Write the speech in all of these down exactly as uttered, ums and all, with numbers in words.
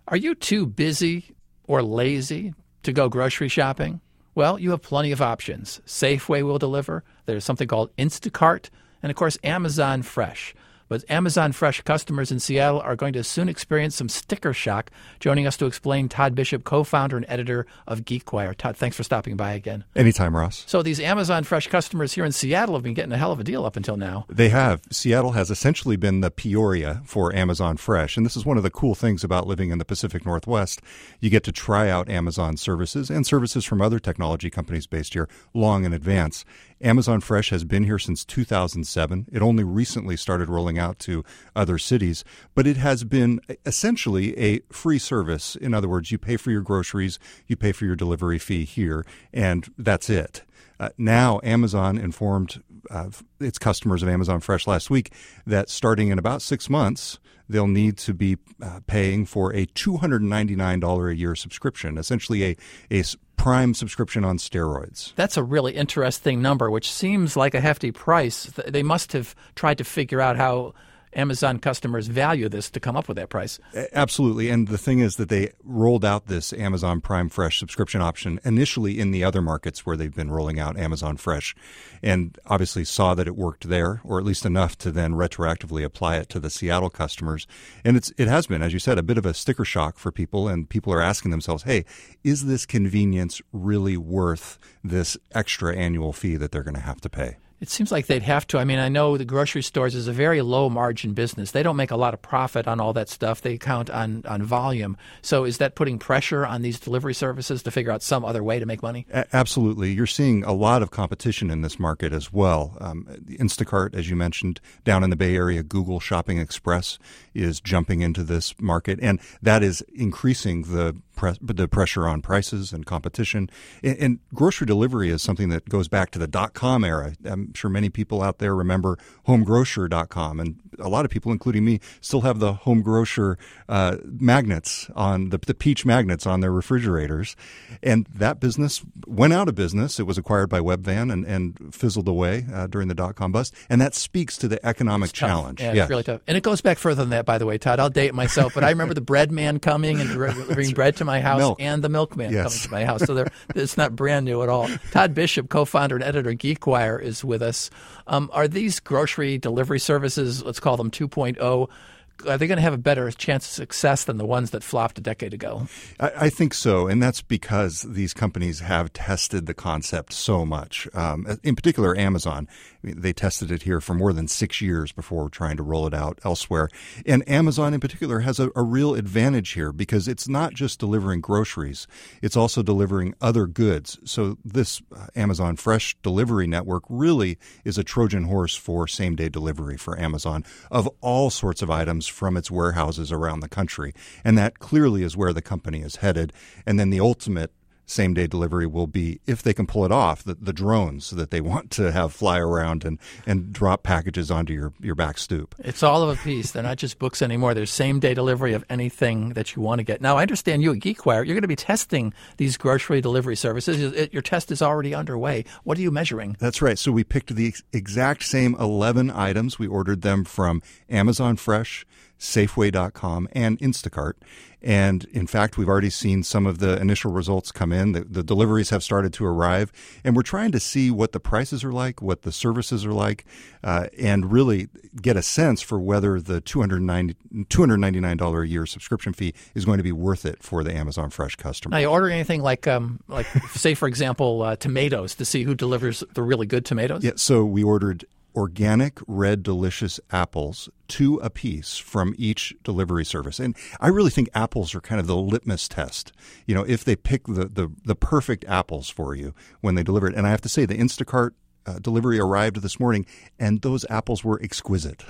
Are you too busy or lazy to go grocery shopping? Well, you have plenty of options. Safeway will deliver. There's something called Instacart, and of course, Amazon Fresh. But Amazon Fresh customers in Seattle are going to soon experience some sticker shock. Joining us to explain, Todd Bishop, co-founder and editor of GeekWire. Todd, thanks for stopping by again. Anytime, Ross. So these Amazon Fresh customers here in Seattle have been getting a hell of a deal up until now. They have. Seattle has essentially been the Peoria for Amazon Fresh. And this is one of the cool things about living in the Pacific Northwest. You get to try out Amazon services and services from other technology companies based here long in advance. Amazon Fresh has been here since two thousand seven. It only recently started rolling out to other cities, but it has been essentially a free service. In other words, you pay for your groceries, you pay for your delivery fee here, and that's it. Uh, now, Amazon informed uh, its customers of Amazon Fresh last week that starting in about six months, they'll need to be uh, paying for a two hundred ninety-nine dollars a year subscription, essentially a, a Prime subscription on steroids. That's a really interesting number, which seems like a hefty price. They must have tried to figure out how Amazon customers value this to come up with that price. Absolutely. And the thing is that they rolled out this Amazon Prime Fresh subscription option initially in the other markets where they've been rolling out Amazon Fresh, and obviously saw that it worked there, or at least enough to then retroactively apply it to the Seattle customers. And it's it has been, as you said, a bit of a sticker shock for people, and people are asking themselves, hey, is this convenience really worth this extra annual fee that they're going to have to pay? It seems like they'd have to. I mean, I know the grocery stores is a very low-margin business. They don't make a lot of profit on all that stuff. They count on, on volume. So is that putting pressure on these delivery services to figure out some other way to make money? A- absolutely. You're seeing a lot of competition in this market as well. Um, Instacart, as you mentioned, down in the Bay Area, Google Shopping Express is jumping into this market, and that is increasing the the pressure on prices and competition. And, and grocery delivery is something that goes back to the dot-com era. I'm sure many people out there remember home grocer dot com, and a lot of people, including me, still have the Home Grocer uh, magnets on the, the peach magnets on their refrigerators. And that business went out of business. It was acquired by Webvan and, and fizzled away uh, during the dot-com bust. And that speaks to the economic it's tough. challenge. Yeah, yes. It's really tough. And it goes back further than that, by the way, Todd. I'll date myself, but I remember the bread man coming and bringing bread to my house. Milk. And the milkman yes. coming to my house. So it's not brand new at all. Todd Bishop, co-founder and editor of GeekWire, is with us. Um, are these grocery delivery services, let's call them two point oh, are they going to have a better chance of success than the ones that flopped a decade ago? I, I think so, and that's because these companies have tested the concept so much. Um, in particular, Amazon. I mean, they tested it here for more than six years before trying to roll it out elsewhere. And Amazon in particular has a, a real advantage here because it's not just delivering groceries. It's also delivering other goods. So this uh, Amazon Fresh delivery network really is a Trojan horse for same-day delivery for Amazon of all sorts of items from its warehouses around the country. And that clearly is where the company is headed. And then the ultimate same-day delivery will be, if they can pull it off, the, the drones that they want to have fly around and, and drop packages onto your, your back stoop. It's all of a piece. They're not just books anymore. There's same-day delivery of anything that you want to get. Now, I understand you at GeekWire, you're going to be testing these grocery delivery services. It, your test is already underway. What are you measuring? That's right. So we picked the ex- exact same eleven items. We ordered them from Amazon Fresh, Safeway dot com, and Instacart. And in fact, we've already seen some of the initial results come in. The, the deliveries have started to arrive, and we're trying to see what the prices are like, what the services are like, uh, and really get a sense for whether the two hundred ninety-nine dollars a year subscription fee is going to be worth it for the Amazon Fresh customer. Now, you order anything like, um, like say, for example, uh, tomatoes to see who delivers the really good tomatoes? Yeah, so we ordered organic red delicious apples, two apiece from each delivery service. And I really think apples are kind of the litmus test. You know, if they pick the, the, the perfect apples for you when they deliver it. And I have to say, the Instacart uh, delivery arrived this morning, and those apples were exquisite.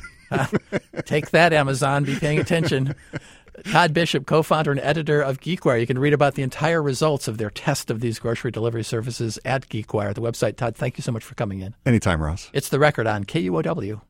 Take that, Amazon. Be paying attention. Todd Bishop, co-founder and editor of GeekWire. You can read about the entire results of their test of these grocery delivery services at GeekWire, the website. Todd, thank you so much for coming in. Anytime, Ross. It's The Record on K U O W.